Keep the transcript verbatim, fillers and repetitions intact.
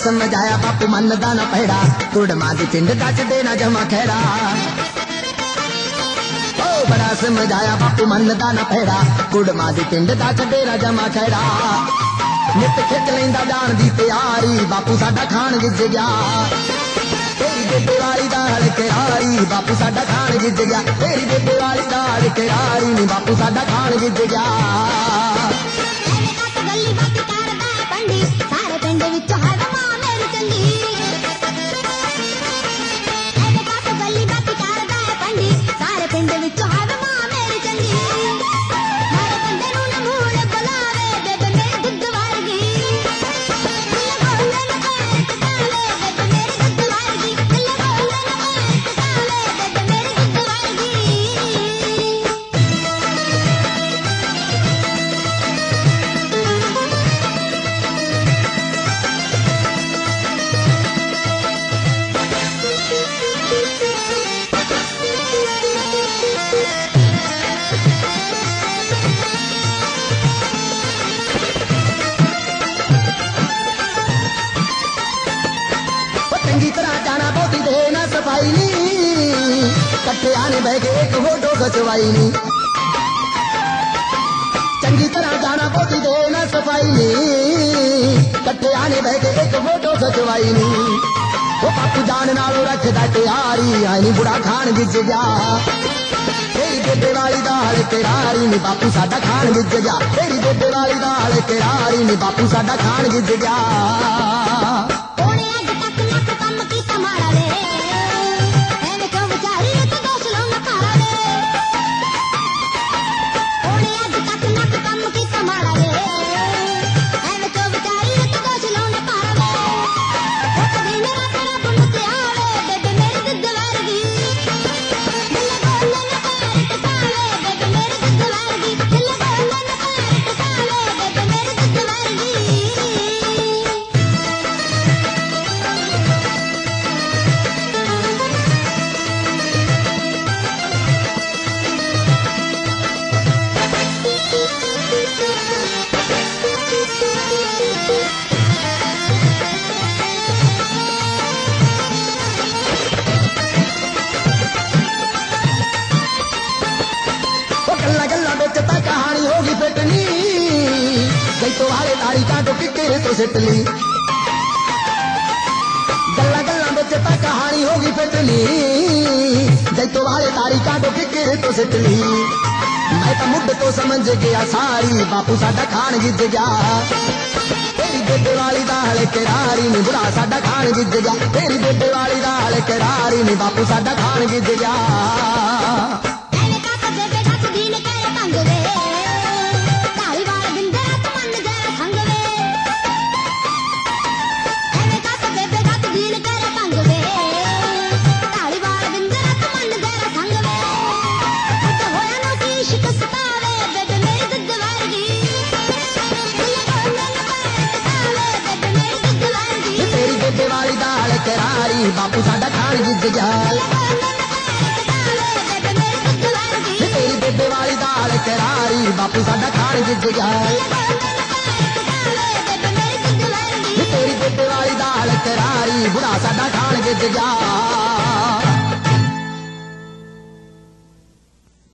समझाया बापू मनदा ना पैड़ा कुड़मा दी पिंड दच देना जमा खैड़ा ओ बड़ा समझाया बापू मनदा ना पैड़ा कुड़मा दी पिंड दच देना जमा खैड़ा नित खिच लेंदा जान दी तैयारी बापू साडा खान गिज गया तेरी बेबे वाली दाल करारी बापू साडा खान गिज गया तेरी बेबे वाली दाल करारी नी बापू साडा खान गिज गया सारे पिंड विच हर मां मेरी चंगी ऐवे कातो गली बाती करदा है पंडी सारे पिंड विच हर मां मेरी चंगी मारे बंदे नूं न मूड़ बुलावे बेबे मेरी दुध वर्गी दिल बोले न कैट काले बेबे मेरी दुध वर्गी दिल बोले न कैट काले बेबे मेरी दुध वर्गी चंगी तरह जाना बोती देना सफाई नी कट्ठे आने बह के एक फोटो खचवाई नी चंगी तरह जाना बोती देना सफाई नी कट्ठे आने बह के एक फोटो खचवाई नी वो बापू जान नालों रखदा तैयारी आई नी बुढ़ा खान गिज गया तेरी बेबे वाली दाल करारी नी बापू साडा खान गिज गया तेरी बेबे वाली दाल करारी नी बापू साडा खान गिज गया कहानी होगी पेटनी जैतो वाले तारी काटो किक्के तो सेटली गल्ला गल्ला बेचता कहानी होगी पेटनी जैतो वाले तारी काटो किक्के तो सेटली मैं तो मुद्द तो समझ गया सारी बापू साडा खान गिज गया तेरी बेबे वाली दाल करारी नी बुढ़ा साडा खान गिज गया तेरी बेबे वाली दाल करारी नी बापू साडा खान गिज गया करारी बापू साडा खान गिज गया तेरी बेबे वाली दाल करारी बापू साडा खान गिज गया तेरी बेबे वाली दाल करारी बुढ़ा साडा खान गिज गया।